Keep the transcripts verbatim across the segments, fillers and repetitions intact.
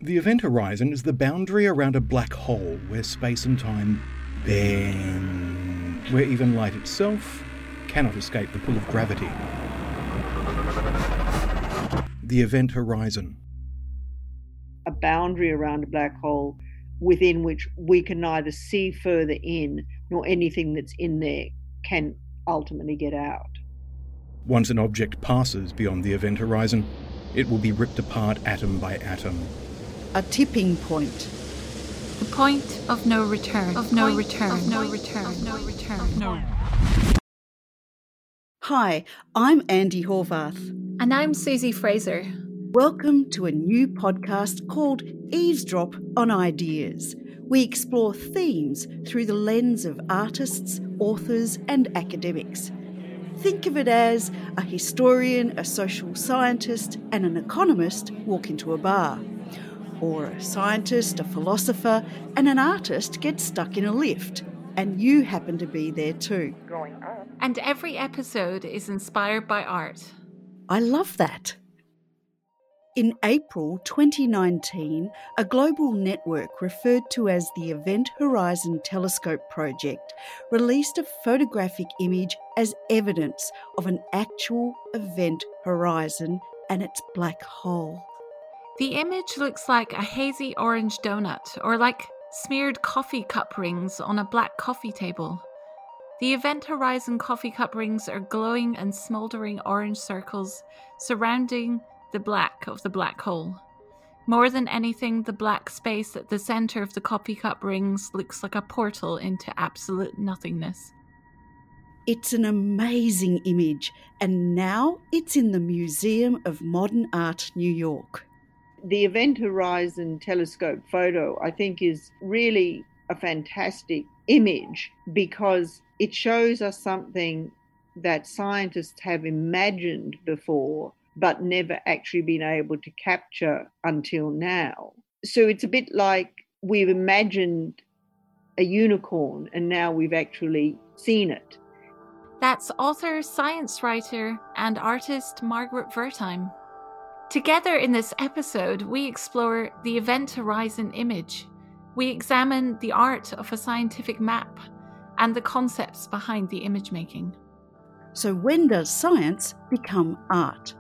The event horizon is the boundary around a black hole where space and time bend, where even light itself cannot escape the pull of gravity. The event horizon. A boundary around a black hole within which we can neither see further in nor anything that's in there can ultimately get out. Once an object passes beyond the event horizon, it will be ripped apart atom by atom. A tipping point. The point of no return. Of no return. Of no return. Of no return. No. Hi, I'm Andy Horvath. And I'm Susie Fraser. Welcome to a new podcast called Eavesdrop on Ideas. We explore themes through the lens of artists, authors and academics. Think of it as a historian, a social scientist and an economist walk into a bar. Or a scientist, a philosopher and an artist get stuck in a lift. And you happen to be there too. And every episode is inspired by art. I love that. In April twenty nineteen, a global network referred to as the Event Horizon Telescope Project released a photographic image as evidence of an actual event horizon and its black hole. The image looks like a hazy orange donut or like smeared coffee cup rings on a black coffee table. The Event Horizon coffee cup rings are glowing and smouldering orange circles surrounding the black of the black hole. More than anything, the black space at the centre of the coffee cup rings looks like a portal into absolute nothingness. It's an amazing image, and now it's in the Museum of Modern Art, New York. The Event Horizon Telescope photo, I think, is really a fantastic image because it shows us something that scientists have imagined before but never actually been able to capture until now. So it's a bit like we've imagined a unicorn and now we've actually seen it. That's author, science writer and artist Margaret Wertheim. Together in this episode, we explore the Event Horizon image. We examine the art of a scientific map and the concepts behind the image making. So when does science become art?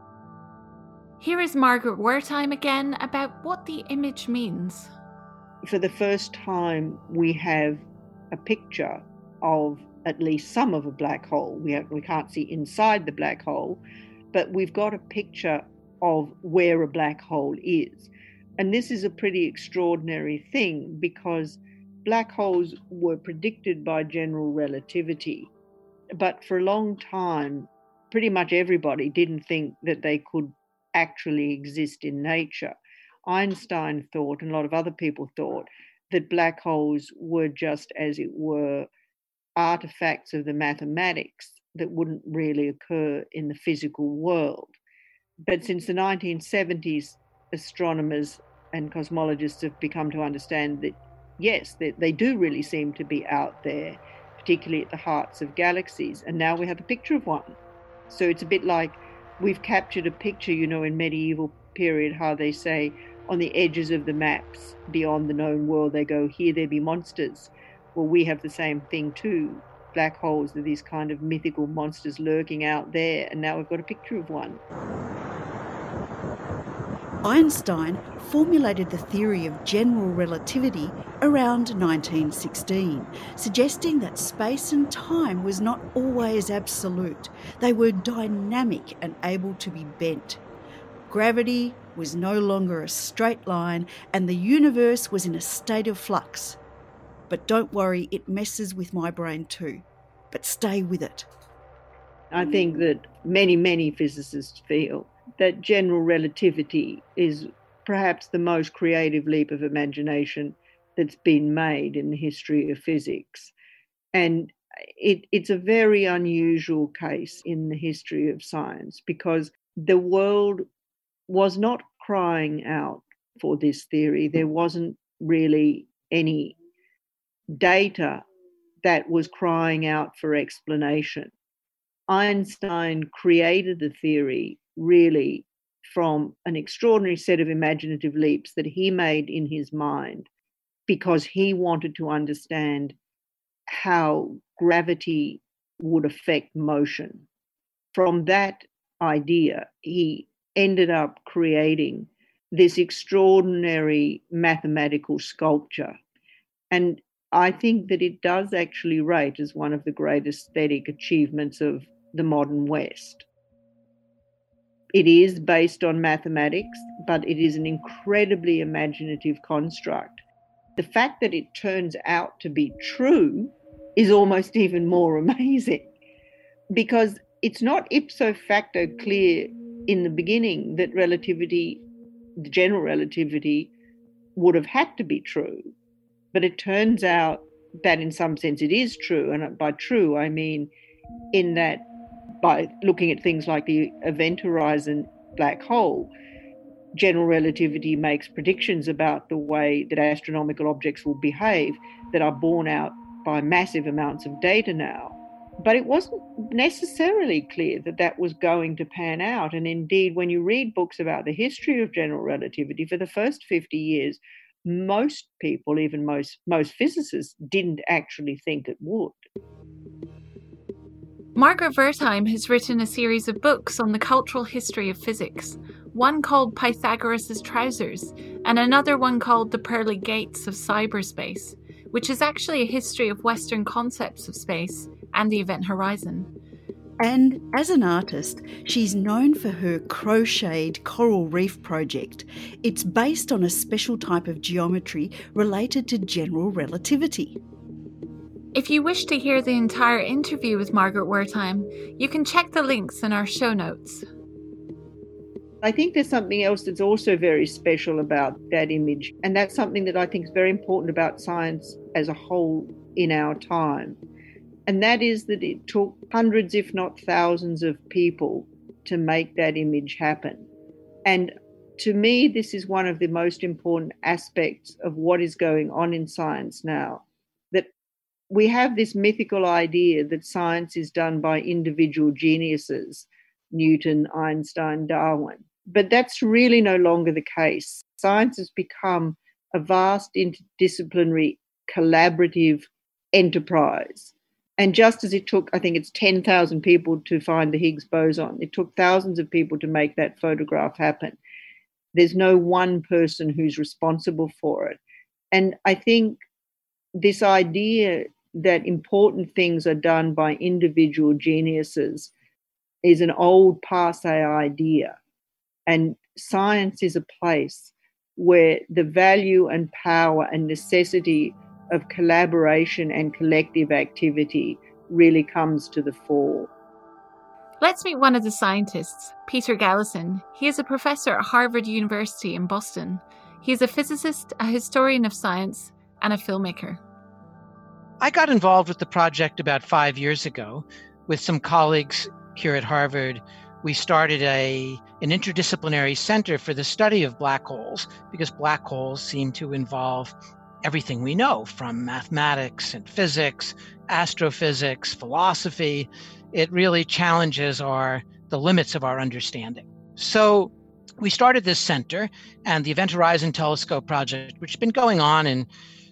Here is Margaret Wertheim again about what the image means. For the first time, we have a picture of at least some of a black hole. We have, we can't see inside the black hole, but we've got a picture of where a black hole is. And this is a pretty extraordinary thing because black holes were predicted by general relativity. But for a long time, pretty much everybody didn't think that they could actually exist in nature. Einstein thought, and a lot of other people thought, that black holes were just, as it were, artifacts of the mathematics that wouldn't really occur in the physical world. But since the nineteen seventies, astronomers and cosmologists have become to understand that, yes, they, they do really seem to be out there, particularly at the hearts of galaxies. And now we have a picture of one. So it's a bit like we've captured a picture, you know, in medieval period, how they say on the edges of the maps, beyond the known world, they go, here there be monsters. Well, we have the same thing too. Black holes are these kind of mythical monsters lurking out there, and now we've got a picture of one. Einstein formulated the theory of general relativity around nineteen sixteen, suggesting that space and time was not always absolute. They were dynamic and able to be bent. Gravity was no longer a straight line and the universe was in a state of flux. But don't worry, it messes with my brain too. But stay with it. I think that many, many physicists feel that general relativity is perhaps the most creative leap of imagination that's been made in the history of physics. And it, it's a very unusual case in the history of science because the world was not crying out for this theory. There wasn't really any data that was crying out for explanation. Einstein created the theory really from an extraordinary set of imaginative leaps that he made in his mind because he wanted to understand how gravity would affect motion. From that idea, he ended up creating this extraordinary mathematical sculpture. And I think that it does actually rate as one of the great aesthetic achievements of the modern West. It is based on mathematics, but it is an incredibly imaginative construct. The fact that it turns out to be true is almost even more amazing, because it's not ipso facto clear in the beginning that relativity, the general relativity, would have had to be true. But it turns out that in some sense it is true. And by true, I mean in that by looking at things like the Event Horizon black hole, general relativity makes predictions about the way that astronomical objects will behave that are borne out by massive amounts of data now. But it wasn't necessarily clear that that was going to pan out. And indeed, when you read books about the history of general relativity, for the first fifty years, most people, even most, most physicists, didn't actually think it would. Margaret Wertheim has written a series of books on the cultural history of physics, one called Pythagoras' Trousers, and another one called The Pearly Gates of Cyberspace, which is actually a history of Western concepts of space and the event horizon. And as an artist, she's known for her crocheted coral reef project. It's based on a special type of geometry related to general relativity. If you wish to hear the entire interview with Margaret Wertheim, you can check the links in our show notes. I think there's something else that's also very special about that image, and that's something that I think is very important about science as a whole in our time. And that is that it took hundreds, if not thousands, of people to make that image happen. And to me, this is one of the most important aspects of what is going on in science now, that we have this mythical idea that science is done by individual geniuses, Newton, Einstein, Darwin. But that's really no longer the case. Science has become a vast interdisciplinary collaborative enterprise. And just as it took, I think it's ten thousand people to find the Higgs boson, it took thousands of people to make that photograph happen. There's no one person who's responsible for it. And I think this idea that important things are done by individual geniuses is an old passé idea. And science is a place where the value and power and necessity of collaboration and collective activity really comes to the fore. Let's meet one of the scientists, Peter Gallison. He is a professor at Harvard University in Boston. He is a physicist, a historian of science, and a filmmaker. I got involved with the project about five years ago with some colleagues here at Harvard. We started a an interdisciplinary center for the study of black holes because black holes seem to involve everything we know, from mathematics and physics, astrophysics, philosophy. It really challenges our the limits of our understanding. So we started this center, and the Event Horizon Telescope project, which has been going on and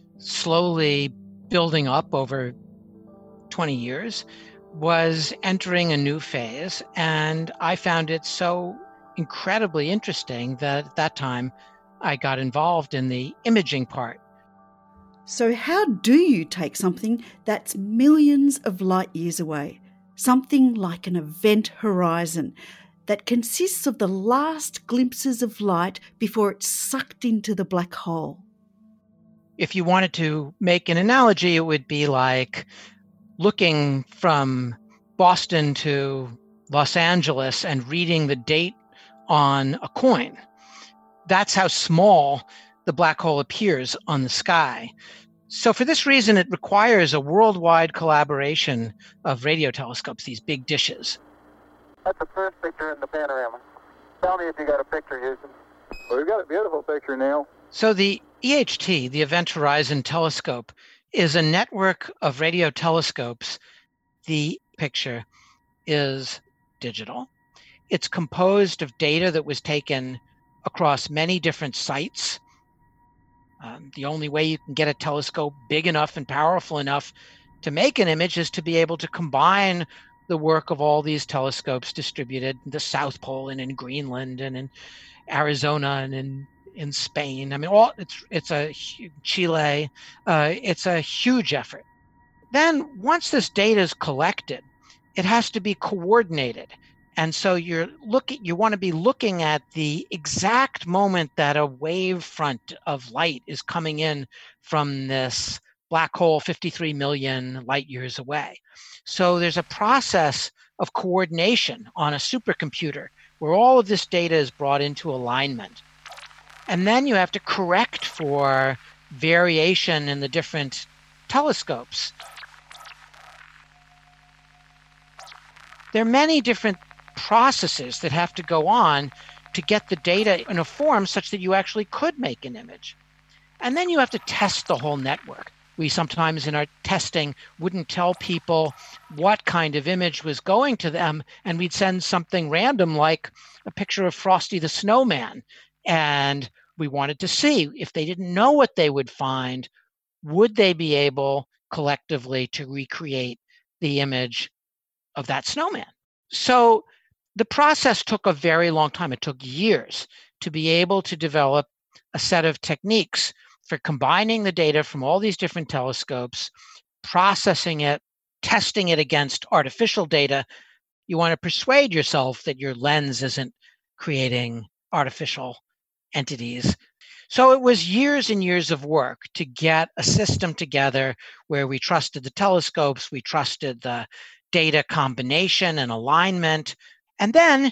slowly building up over twenty years, was entering a new phase. And I found it so incredibly interesting that at that time I got involved in the imaging part. So how do you take something that's millions of light years away, something like an event horizon that consists of the last glimpses of light before it's sucked into the black hole? If you wanted to make an analogy, it would be like looking from Boston to Los Angeles and reading the date on a coin. That's how small the black hole appears on the sky. So for this reason, it requires a worldwide collaboration of radio telescopes, these big dishes. That's the first picture in the panorama. Tell me if you got a picture, Houston. Well, we've got a beautiful picture, Neil. So the E H T, the Event Horizon Telescope, is a network of radio telescopes. The picture is digital. It's composed of data that was taken across many different sites. Um, the only way you can get a telescope big enough and powerful enough to make an image is to be able to combine the work of all these telescopes distributed in the South Pole and in Greenland and in Arizona and in, in Spain. I mean, all it's it's a Chile. Uh, it's a huge effort. Then once this data is collected, it has to be coordinated. And so you're looking, you want to be looking at the exact moment that a wave front of light is coming in from this black hole fifty-three million light years away. So there's a process of coordination on a supercomputer where all of this data is brought into alignment. And then you have to correct for variation in the different telescopes. There are many different processes that have to go on to get the data in a form such that you actually could make an image. And then you have to test the whole network. We sometimes in our testing wouldn't tell people what kind of image was going to them, and we'd send something random like a picture of Frosty the Snowman. And we wanted to see if they didn't know what they would find, would they be able collectively to recreate the image of that snowman? So the process took a very long time. It took years to be able to develop a set of techniques for combining the data from all these different telescopes, processing it, testing it against artificial data. You want to persuade yourself that your lens isn't creating artificial entities. So it was years and years of work to get a system together where we trusted the telescopes, we trusted the data combination and alignment. And then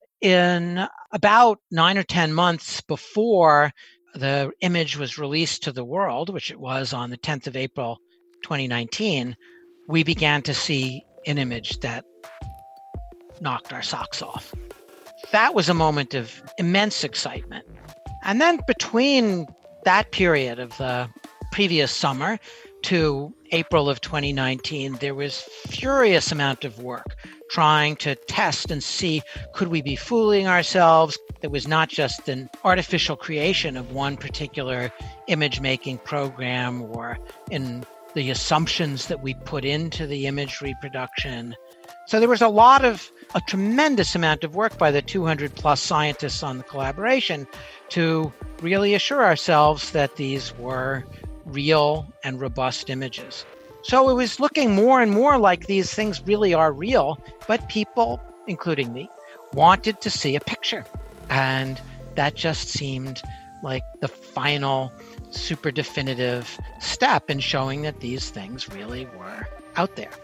in about nine or ten months before the image was released to the world, which it was on the tenth of April, twenty nineteen, we began to see an image that knocked our socks off. That was a moment of immense excitement. And then between that period of the previous summer to April of twenty nineteen, there was furious amount of work trying to test and see, could we be fooling ourselves? It was not just an artificial creation of one particular image-making program or in the assumptions that we put into the image reproduction. So there was a lot of, a tremendous amount of work by the two hundred plus scientists on the collaboration to really assure ourselves that these were real and robust images. So it was looking more and more like these things really are real, but people, including me, wanted to see a picture. And that just seemed like the final super definitive step in showing that these things really were out there.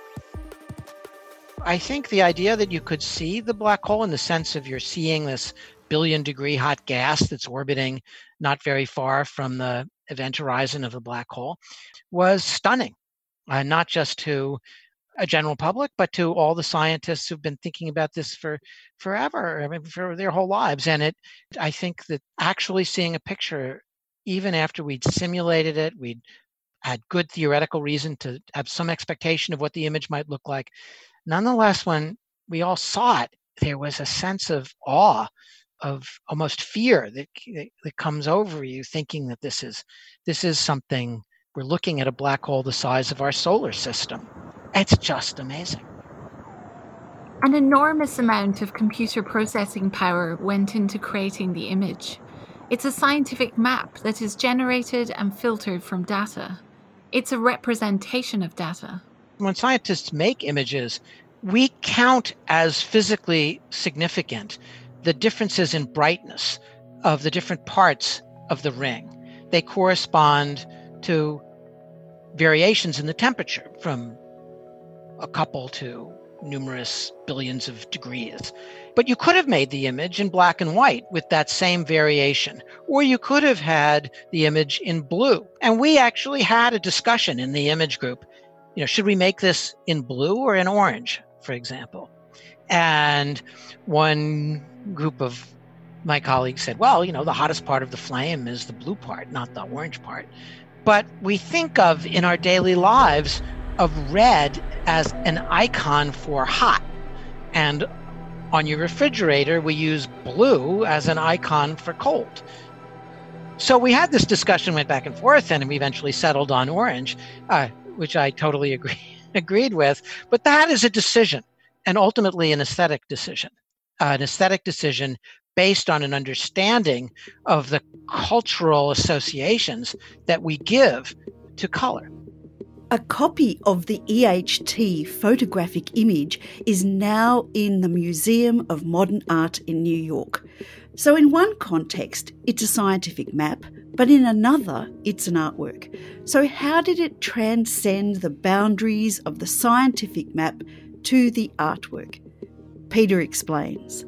I think the idea that you could see the black hole in the sense of you're seeing this billion degree hot gas that's orbiting not very far from the event horizon of the black hole was stunning, uh, not just to a general public, but to all the scientists who've been thinking about this for forever, I mean, for their whole lives. And it, I think that actually seeing a picture, even after we'd simulated it, we'd had good theoretical reason to have some expectation of what the image might look like. Nonetheless, when we all saw it, there was a sense of awe, of almost fear that, that comes over you, thinking that this is this is something, we're looking at a black hole the size of our solar system. It's just amazing. An enormous amount of computer processing power went into creating the image. It's a scientific map that is generated and filtered from data. It's a representation of data. When scientists make images, we count as physically significant the differences in brightness of the different parts of the ring. They correspond to variations in the temperature from a couple to numerous billions of degrees. But you could have made the image in black and white with that same variation, or you could have had the image in blue. And we actually had a discussion in the image group. You know, should we make this in blue or in orange, for example? And one group of my colleagues said, well, you know, the hottest part of the flame is the blue part, not the orange part. But we think of, in our daily lives, of red as an icon for hot. And on your refrigerator, we use blue as an icon for cold. So we had this discussion, went back and forth, and we eventually settled on orange, uh, which I totally agree, agreed with. But that is a decision, and ultimately an aesthetic decision, uh, an aesthetic decision based on an understanding of the cultural associations that we give to color. A copy of the E H T photographic image is now in the Museum of Modern Art in New York. So in one context, it's a scientific map, but in another, it's an artwork. So how did it transcend the boundaries of the scientific map to the artwork? Peter explains.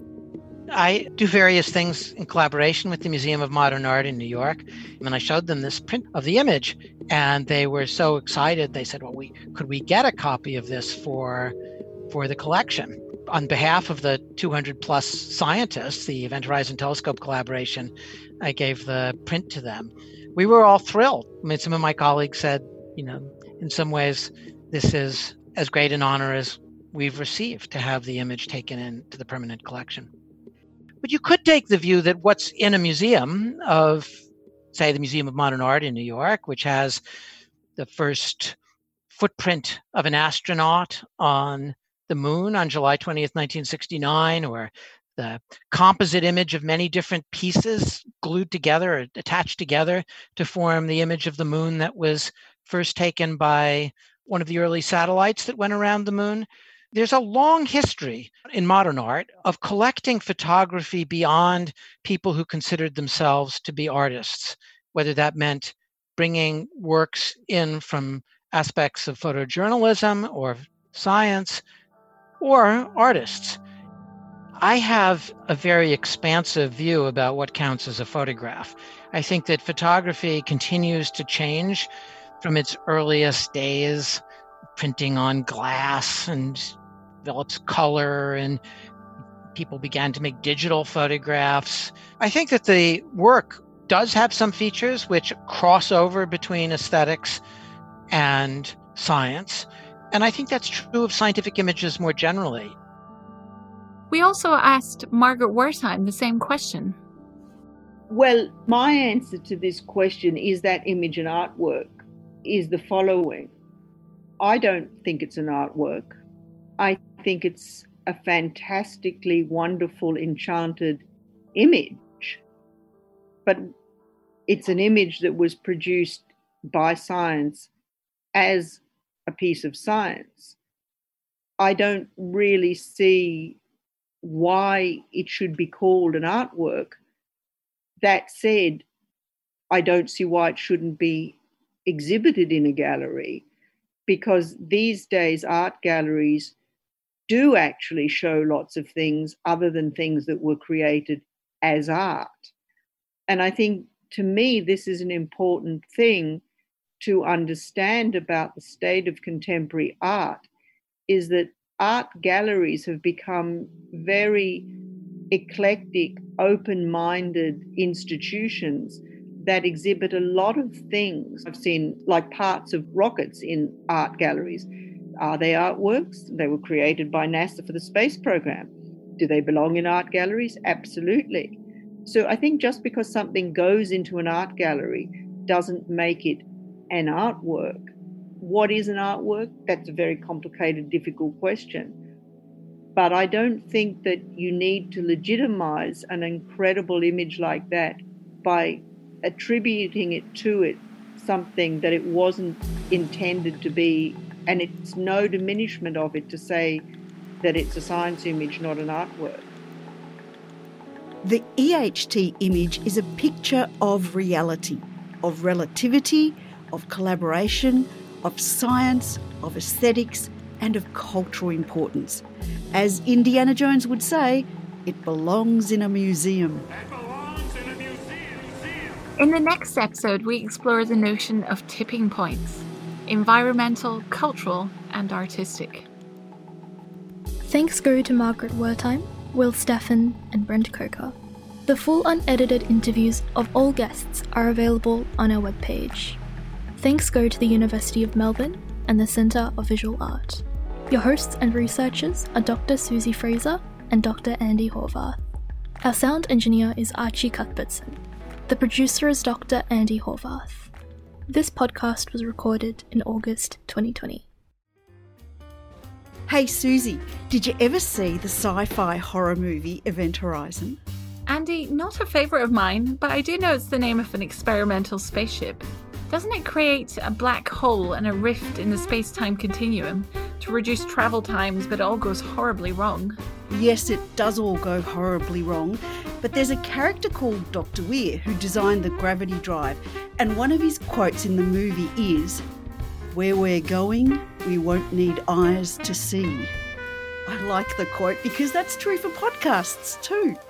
I do various things in collaboration with the Museum of Modern Art in New York. And then I showed them this print of the image, and they were so excited. They said, well, we could we get a copy of this for, for the collection? On behalf of the two hundred plus scientists, the Event Horizon Telescope collaboration, I gave the print to them. We were all thrilled. I mean, some of my colleagues said, you know, in some ways, this is as great an honor as we've received to have the image taken into the permanent collection. But you could take the view that what's in a museum of, say, the Museum of Modern Art in New York, which has the first footprint of an astronaut on the moon on July twentieth, nineteen sixty-nine, or the composite image of many different pieces glued together or attached together to form the image of the moon that was first taken by one of the early satellites that went around the moon. There's a long history in modern art of collecting photography beyond people who considered themselves to be artists, whether that meant bringing works in from aspects of photojournalism or science or artists. I have a very expansive view about what counts as a photograph. I think that photography continues to change from its earliest days, printing on glass, and develops color, and people began to make digital photographs. I think that the work does have some features which cross over between aesthetics and science. And I think that's true of scientific images more generally. We also asked Margaret Wertheim the same question. Well, my answer to this question, is that image an artwork, is the following. I don't think it's an artwork. I think it's a fantastically wonderful, enchanted image. But it's an image that was produced by science as a piece of science. I don't really see why it should be called an artwork. That said, I don't see why it shouldn't be exhibited in a gallery, because these days art galleries do actually show lots of things other than things that were created as art. And I think, to me, this is an important thing to understand about the state of contemporary art, is that art galleries have become very eclectic, open-minded institutions that exhibit a lot of things. I've seen like parts of rockets in art galleries. Are they artworks? They were created by NASA for the space program. Do they belong in art galleries? Absolutely. So I think just because something goes into an art gallery doesn't make it an artwork. What is an artwork? That's a very complicated, difficult question. But I don't think that you need to legitimize an incredible image like that by attributing it to it something that it wasn't intended to be. And it's no diminishment of it to say that it's a science image, not an artwork. The E H T image is a picture of reality, of relativity, of collaboration, of science, of aesthetics, and of cultural importance. As Indiana Jones would say, it belongs in a museum. It belongs in a museum. In the next episode, we explore the notion of tipping points: environmental, cultural, and artistic. Thanks go to Margaret Wertheim, Will Steffen, and Brent Coker. The full unedited interviews of all guests are available on our webpage. Thanks go to the University of Melbourne and the Centre of Visual Art. Your hosts and researchers are Doctor Susie Fraser, and Doctor Andy Horvath. Our sound engineer is Archie Cuthbertson. The producer is Doctor Andy Horvath. This podcast was recorded in August twenty twenty. Hey Susie, did you ever see the sci-fi horror movie Event Horizon? Andy, not a favourite of mine, but I do know it's the name of an experimental spaceship. Doesn't it create a black hole and a rift in the space-time continuum to reduce travel times, but it all goes horribly wrong? Yes, it does all go horribly wrong, but there's a character called Doctor Weir who designed the gravity drive, and one of his quotes in the movie is, "Where we're going, we won't need eyes to see." I like the quote because that's true for podcasts too.